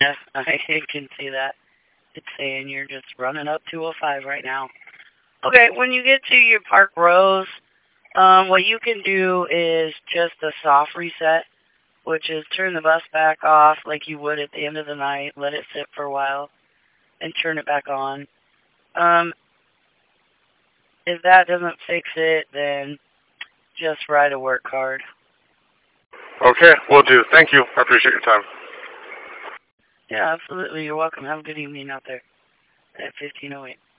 Yeah, I can see that. It's saying you're just running up 205 right now. Okay, when you get to your Park Rose, what you can do is just a soft reset, which is turn the bus back off like you would at the end of the night, let it sit for a while, and turn it back on. Um, if that doesn't fix it, then just write a work card. Okay, will do. Thank you. I appreciate your time. Yeah, absolutely. You're welcome. Have a good evening out there at 1508.